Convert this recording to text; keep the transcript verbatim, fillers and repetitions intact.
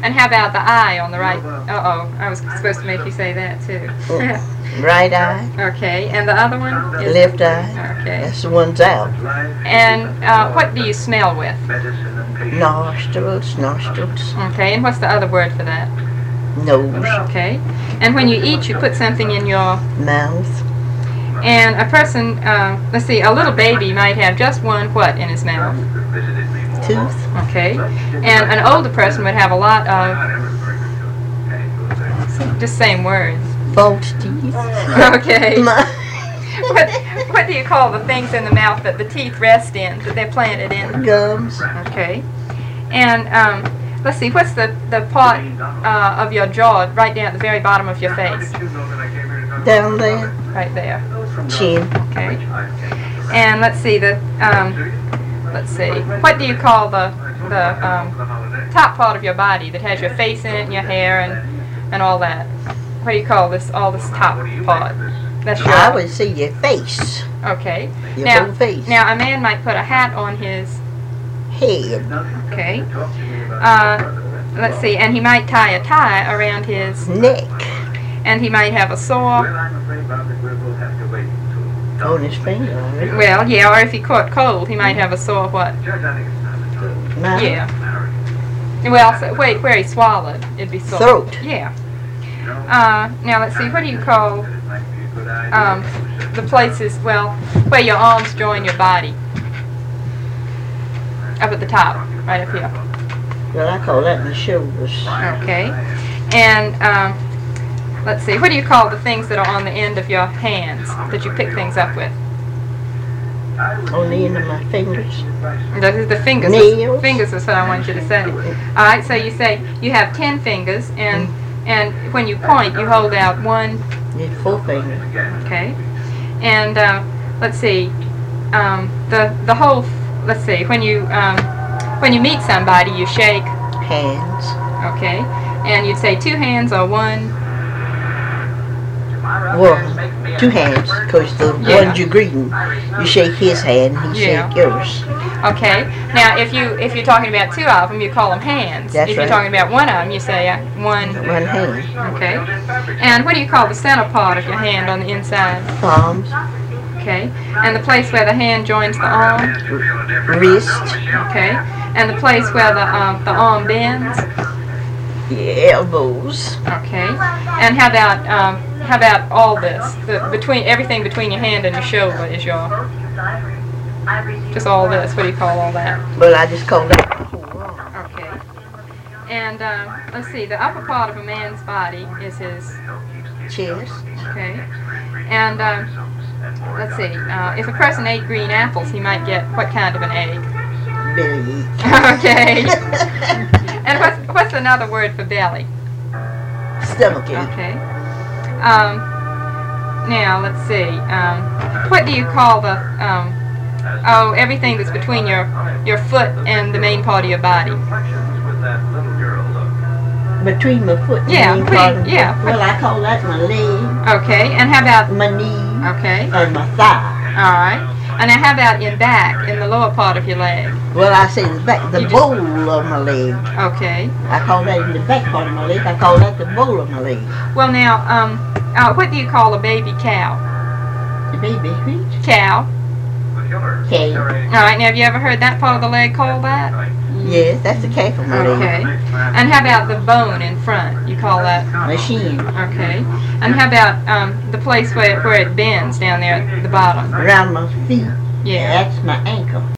And how about the eye on the right? Uh-oh, I was supposed to make you say that too. Right eye. Okay, and the other one? Is Left eye. Okay. That's the one's out. And uh, what do you smell with? Nostrils, nostrils. Okay, and what's the other word for that? Nose. Okay. And when you eat, you put something in your mouth. And a person, uh, let's see, a little baby might have just one what in his mouth? Tooth. Okay. And an older person would have a lot of, just same words. False teeth. Okay. what, what do you call the things in the mouth that the teeth rest in, that they're planted in? Gums. Okay. And um, let's see, what's the, the part uh, of your jaw right down at the very bottom of your face? Down there. Right there. Chin. Okay. And let's see, the, um, let's see, what do you call the, the um, top part of your body that has your face in it and your hair and, and all that? What do you call this, all this top part? That's your... I would see your face. Okay. Your now, whole face. Now, a man might put a hat on his head. Okay. Uh, let's see, and he might tie a tie around his neck. And he might have a sore on his finger. Right? Well, yeah, or if he caught cold, he might have a sore what? Mouth. Yeah. Well, so, wait, where he swallowed, it'd be sore. Throat. Yeah. Uh, now let's see, what do you call um, the places, well, where your arms join your body? Up at the top, right up here. Well, I call that my shoulders. Okay. And um, let's see, what do you call the things that are on the end of your hands that you pick things up with? On the end of my fingers. This is the fingers. Nails. Fingers is what I want you to say. All right, so you say you have ten fingers, and and when you point, you hold out one. Your forefinger. Okay. And uh, let's see, um, the the whole. Let's see, when you um, when you meet somebody, you shake hands. Okay. And you'd say two hands or one. Well, two hands, because the yeah. ones you're greeting, you shake his hand, he yeah. shake yours. Okay. Now, if you if you're talking about two of them, you call them hands. That's if right. you're talking about one of them, you say uh, one. One hand. Okay. And what do you call the center part of your hand on the inside? Palms. Okay. And the place where the hand joins the arm? Wrist. Okay. And the place where the um, the arm bends? The elbows. Okay. And how about um, how about all this? The between everything between your hand and your shoulder is your just all this. What do you call all that? Well, I just call that. Okay. And uh, let's see. The upper part of a man's body is his chest. Okay. And uh, let's see. Uh, if a person ate green apples, he might get what kind of an egg? Belly. Okay. And what's what's another word for belly? Stomach ache. Okay. Um, now let's see. Um, what do you call the um, oh everything that's between your your foot and the main part of your body? Between my foot and yeah, the main pretty, part of my yeah. Well, I call that my leg. Okay. And how about my knee? Okay. And my thigh. All right. And now how about in back, in the lower part of your leg? Well, I say the back, the You bowl of my leg. Okay. I call that in the back part of my leg. I call that the bowl of my leg. Well, now, um, uh, what do you call a baby cow? The baby what? Cow. Calf. All right. Now, have you ever heard that part of the leg called that? Yes, that's the calf of my Okay. leg. And how about the bone in front? You call that? My shin. Okay. And how about um, the place where, where it bends down there at the bottom? Around my feet. Yeah. That's my ankle.